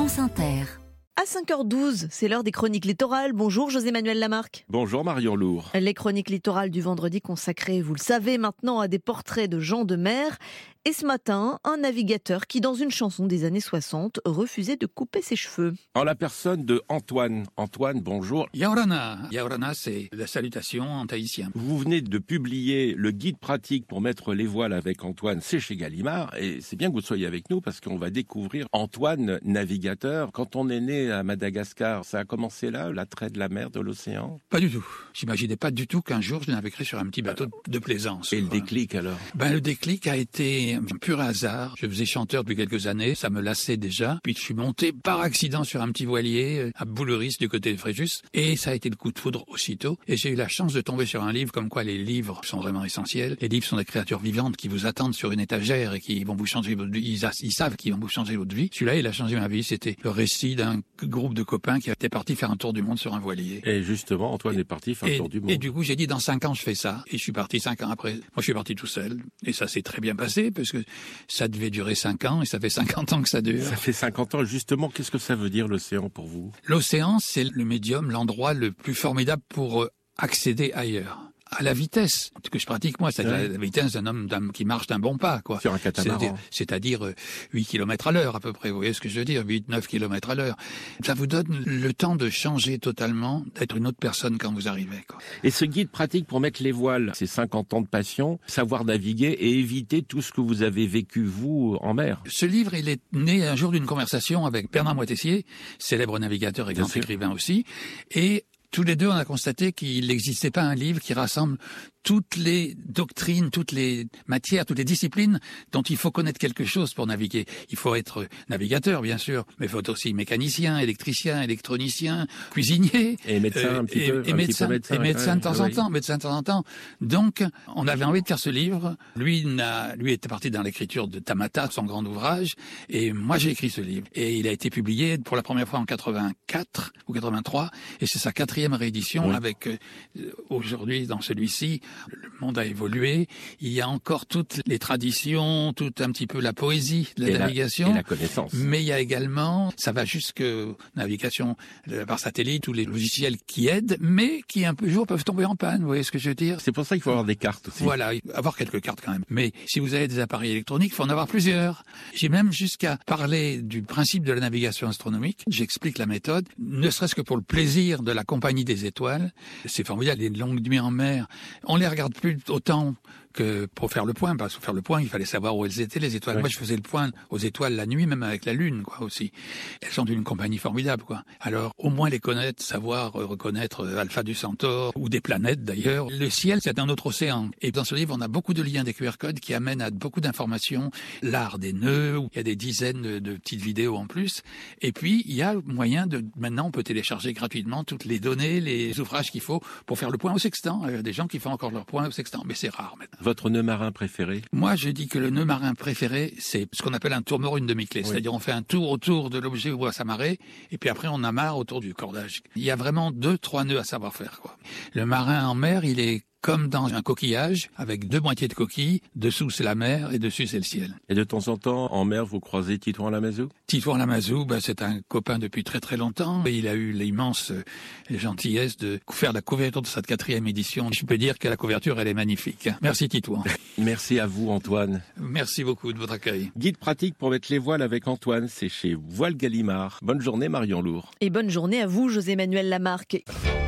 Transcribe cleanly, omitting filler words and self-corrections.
France Inter. À 5h12, c'est l'heure des chroniques littorales. Bonjour José-Manuel Lamarque. Bonjour Marion Lourd. Les chroniques littorales du vendredi consacrées, vous le savez maintenant, à des portraits de gens de mer. Et ce matin, un navigateur qui, dans une chanson des années 60, refusait de couper ses cheveux. En la personne de Antoine. Antoine, bonjour. Yaorana. Yaorana, c'est la salutation en tahitien. Vous venez de publier le guide pratique pour mettre les voiles avec Antoine, c'est chez Gallimard. Et c'est bien que vous soyez avec nous parce qu'on va découvrir Antoine, navigateur. Quand on est né à Madagascar, ça a commencé là, l'attrait de la mer, de l'océan? Pas du tout. J'imaginais pas du tout qu'un jour je naviguerais sur un petit bateau de plaisance. Et le déclic alors? Le déclic a été un pur hasard. Je faisais chanteur depuis quelques années, ça me lassait déjà. Puis je suis monté par accident sur un petit voilier à Bouleris du côté de Fréjus. Et ça a été le coup de foudre aussitôt. Et j'ai eu la chance de tomber sur un livre comme quoi les livres sont vraiment essentiels. Les livres sont des créatures vivantes qui vous attendent sur une étagère et qui vont vous changer votre vie. Ils savent qu'ils vont vous changer votre vie. Celui-là, il a changé ma vie. C'était le récit d'un groupe de copains qui étaient partis faire un tour du monde sur un voilier. Et justement, Antoine est parti faire un tour du monde. Et du coup, j'ai dit, dans 5 ans, je fais ça. Et je suis parti 5 ans après. Moi, je suis parti tout seul. Et ça s'est très bien passé, parce que ça devait durer 5 ans, et ça fait 50 ans que ça dure. Ça fait 50 ans, justement. Qu'est-ce que ça veut dire, l'océan, pour vous? L'océan, c'est le médium, l'endroit le plus formidable pour accéder ailleurs. À la vitesse que je pratique moi, c'est la vitesse d'un homme qui marche d'un bon pas, quoi. Sur un catamaran. C'est-à-dire 8 km à l'heure à peu près, vous voyez ce que je veux dire, 8-9 km à l'heure. Ça vous donne le temps de changer totalement, d'être une autre personne quand vous arrivez, quoi. Et ce guide pratique pour mettre les voiles, c'est 50 ans de passion, savoir naviguer et éviter tout ce que vous avez vécu, vous, en mer. Ce livre, il est né un jour d'une conversation avec Bernard Moitessier, célèbre navigateur et grand écrivain aussi, et tous les deux, on a constaté qu'il n'existait pas un livre qui rassemble toutes les doctrines, toutes les matières, toutes les disciplines dont il faut connaître quelque chose pour naviguer. Il faut être navigateur, bien sûr, mais il faut être aussi mécanicien, électricien, électronicien, cuisinier. Et médecin, un petit peu. Et médecin de temps en temps. Donc, on avait envie de faire ce livre. Lui était parti dans l'écriture de Tamata, son grand ouvrage, et moi j'ai écrit ce livre. Et il a été publié pour la première fois en 84 ou 83, et c'est sa 4e réédition avec, aujourd'hui, dans celui-ci, le monde a évolué. Il y a encore toutes les traditions, tout un petit peu la poésie de la navigation. Et la connaissance. Mais il y a également, ça va jusque navigation par satellite ou les logiciels qui aident, mais qui un jour peuvent tomber en panne. Vous voyez ce que je veux dire? C'est pour ça qu'il faut avoir des cartes aussi. Voilà, avoir quelques cartes quand même. Mais si vous avez des appareils électroniques, il faut en avoir plusieurs. J'ai même jusqu'à parler du principe de la navigation astronomique. J'explique la méthode, ne serait-ce que pour le plaisir de la compagnie des étoiles. C'est formidable, les longues nuits en mer. On les regarde plus autant que pour faire le point, parce que pour faire le point, il fallait savoir où elles étaient, les étoiles. Ouais. Moi, je faisais le point aux étoiles la nuit, même avec la lune, quoi, aussi. Elles sont d'une compagnie formidable, quoi. Alors, au moins les connaître, savoir reconnaître Alpha du Centaure, ou des planètes, d'ailleurs. Le ciel, c'est un autre océan. Et dans ce livre, on a beaucoup de liens, des QR codes qui amènent à beaucoup d'informations. L'art des nœuds, où il y a des dizaines de petites vidéos en plus. Et puis, il y a moyen maintenant, on peut télécharger gratuitement toutes les données, les ouvrages qu'il faut pour faire le point au sextant. Il y a des gens qui font encore leur point au sextant, mais c'est rare maintenant. Votre nœud marin préféré? Moi, je dis que le nœud marin préféré, c'est ce qu'on appelle un tourmero, une demi-clé. Oui. C'est-à-dire, on fait un tour autour de l'objet où va s'amarrer, et puis après, on amarre autour du cordage. Il y a vraiment 2-3 nœuds à savoir faire, quoi. Le marin en mer, il est comme dans un coquillage, avec 2 moitiés de coquille. Dessous, c'est la mer, et dessus, c'est le ciel. Et de temps en temps, en mer, vous croisez Titouan Lamazou? Titouan Lamazou, c'est un copain depuis très très longtemps. Et il a eu l'immense gentillesse de faire la couverture de cette 4e édition. Je peux dire que la couverture, elle est magnifique. Merci Titouan. Merci à vous, Antoine. Merci beaucoup de votre accueil. Guide pratique pour mettre les voiles avec Antoine, c'est chez Voile Gallimard. Bonne journée, Marion Lourd. Et bonne journée à vous, José-Manuel Lamarque.